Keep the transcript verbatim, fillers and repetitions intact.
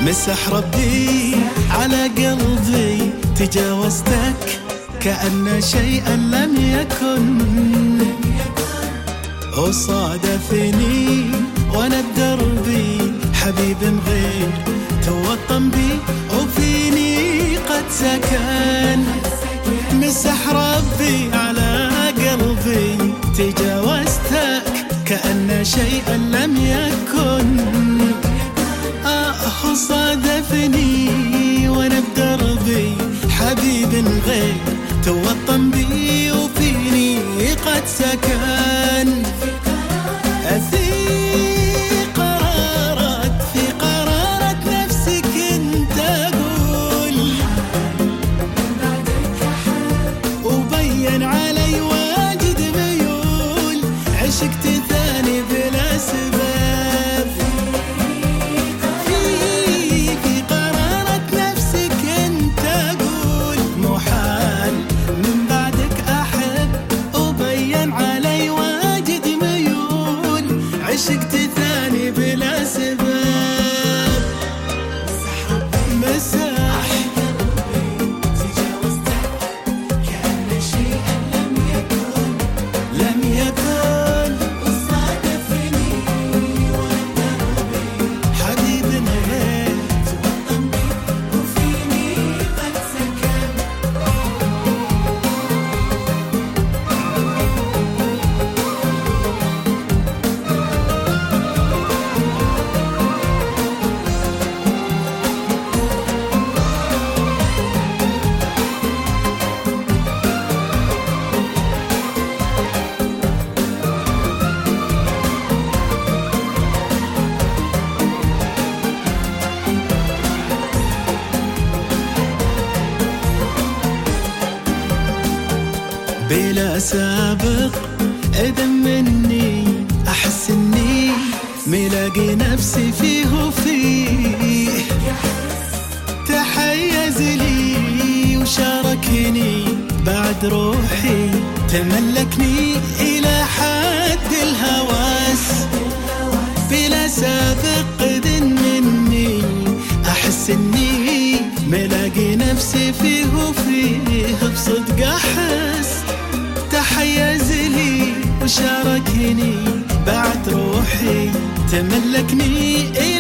مسح ربي على قلبي، تجاوزتك كأن شيئا لم يكن، وصادفني وانا بدربي حبيب غير توطن بي وفيني قد سكن. مسح ربي على قلبي، تجاوزتك كأن شيئا لم يكن، آه صادفني وانا بدربي حبيب غير توطن بي وفيني قد سكن. في قرارك في قرارك نفسي كنت أقول، وبين علي واجد ميول، عشقت ثاني بلا سبب. في في قرارك نفسي كنت أقول، محال من بعدك أحب، وبين علي واجد ميول، عشقت ثاني بلا سبب. مسح كأن شيئا لم يكن لم يكن، وصادفني وانا دربي حبيب غير توطن بي وفيني قد سكن. بلا سابق إذن مني، أحس إني ملاقي نفسي فيه وفيه، تحيز لي وشاركني بعد روحي، تملكني إلى حد الهواس. بلا سابق إذن مني، أحس إني ملاقي نفسي فيه وفيه، بصدق أحس تحيز لي وشاركني بعد روحي، تملكني